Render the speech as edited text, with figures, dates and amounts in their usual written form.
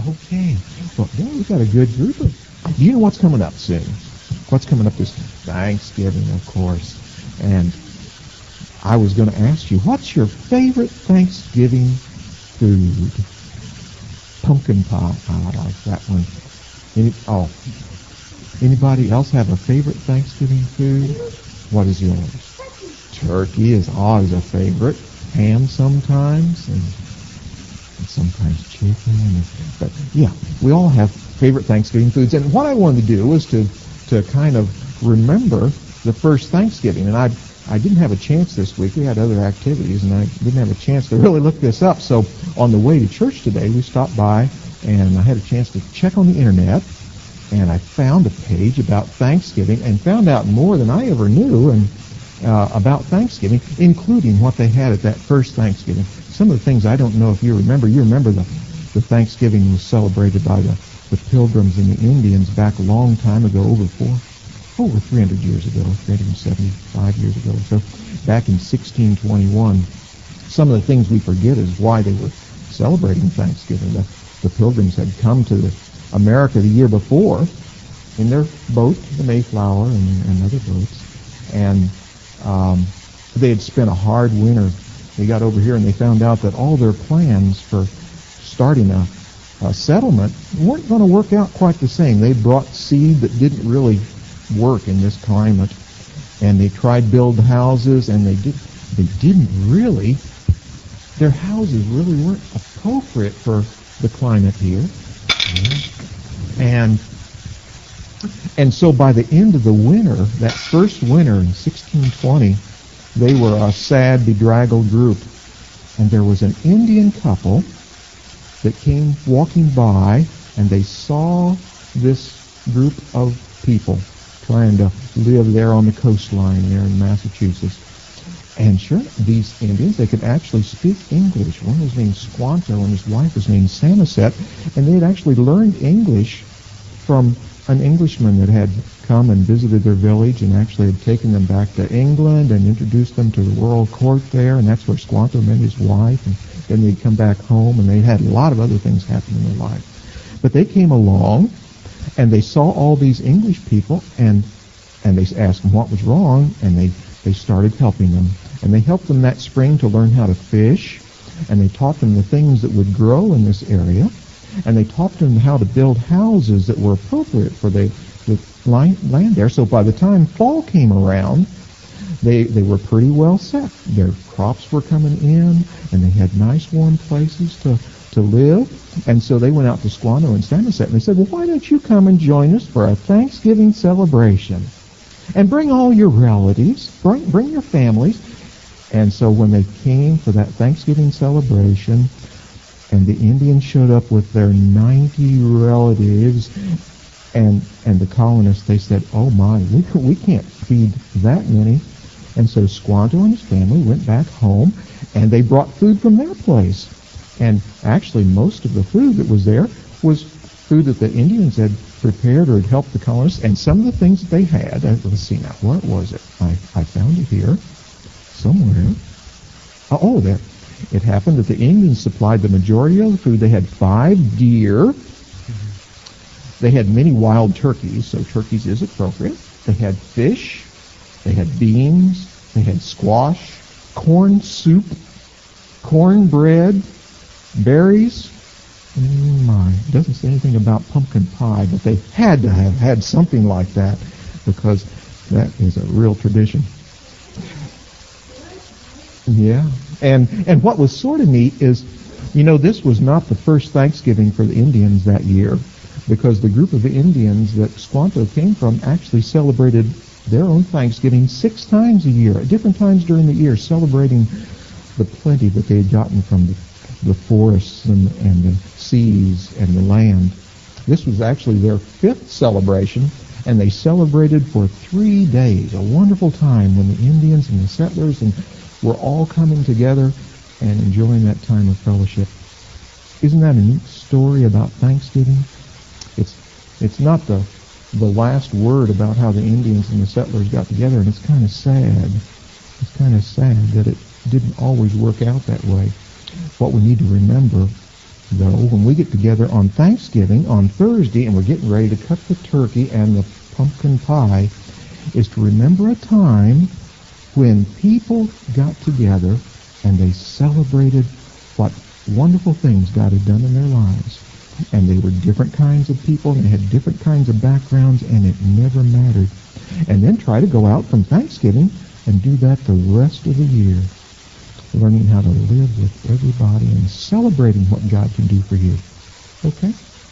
Okay. Well, yeah, we've got a good group of... Do you know what's coming up soon? What's coming up this Thanksgiving, of course. And I was going to ask you, what's your favorite Thanksgiving food? Pumpkin pie. I like that one. Anybody else have a favorite Thanksgiving food? What is yours? Turkey is always a favorite. Ham sometimes, and sometimes chicken. But yeah, we all have favorite Thanksgiving foods. And what I wanted to do was to kind of remember the first Thanksgiving. And I didn't have a chance this week. We had other activities, and I didn't have a chance to really look this up. So on the way to church today, we stopped by, and I had a chance to check on the internet, and I found a page about Thanksgiving and found out more than I ever knew and about Thanksgiving, including what they had at that first Thanksgiving. Some of the things I don't know if you remember. You remember the Thanksgiving was celebrated by the Pilgrims and the Indians back a long time ago, over 300 years ago, 375 years ago. So back in 1621, some of the things we forget is why they were celebrating Thanksgiving. The Pilgrims had come to America the year before in their boat, the Mayflower and other boats, and they had spent a hard winter. They got over here and they found out that all their plans for starting a settlement weren't going to work out quite the same. They brought seed that didn't really work in this climate, and they tried to build houses, and they didn't really. Their houses really weren't appropriate for the climate here, and so by the end of the winter, that first winter in 1620, they were a sad, bedraggled group, and there was an Indian couple that came walking by, and they saw this group of people trying to live there on the coastline there in Massachusetts. And sure, these Indians, they could actually speak English. One was named Squanto, and his wife was named Samoset, and they had actually learned English from an Englishman that had come and visited their village and actually had taken them back to England and introduced them to the royal court there, and that's where Squanto met his wife, and then they'd come back home, and they had a lot of other things happen in their life. But they came along, and they saw all these English people, and they asked them what was wrong, and they started helping them. And they helped them that spring to learn how to fish, and they taught them the things that would grow in this area, and they taught them how to build houses that were appropriate for the land there. So by the time fall came around, they were pretty well set. Their crops were coming in, and they had nice warm places to live. And so they went out to Squanto and Samoset, and they said, well, why don't you come and join us for a Thanksgiving celebration? And bring all your relatives, bring your families. And so when they came for that Thanksgiving celebration, and the Indians showed up with their 90 relatives, and the colonists, they said, oh my, we can't feed that many. And so Squanto and his family went back home, and they brought food from their place. And actually most of the food that was there was food that the Indians had prepared or had helped the colonists, and some of the things that they had, let's see now, what was it? I found it here somewhere. Oh, there. It happened that the Indians supplied the majority of the food. They had 5 deer. They had many wild turkeys, so turkeys is appropriate. They had fish. They had beans. They had squash, corn soup, cornbread, berries. It doesn't say anything about pumpkin pie, but they had to have had something like that because that is a real tradition. Yeah. And what was sort of neat is, this was not the first Thanksgiving for the Indians that year, because the group of the Indians that Squanto came from actually celebrated their own Thanksgiving 6 times a year, at different times during the year, celebrating the plenty that they had gotten from the forests and the seas and the land. This was actually their 5th celebration, and they celebrated for 3 days, a wonderful time when the Indians and the settlers were all coming together and enjoying that time of fellowship. Isn't that a neat story about Thanksgiving? It's not the last word about how the Indians and the settlers got together, and it's kind of sad. It's kind of sad that it didn't always work out that way. What we need to remember though, when we get together on Thanksgiving, on Thursday, and we're getting ready to cut the turkey and the pumpkin pie, is to remember a time when people got together and they celebrated what wonderful things God had done in their lives. And they were different kinds of people, and they had different kinds of backgrounds, and it never mattered. And then try to go out from Thanksgiving and do that the rest of the year, learning how to live with everybody and celebrating what God can do for you. Okay?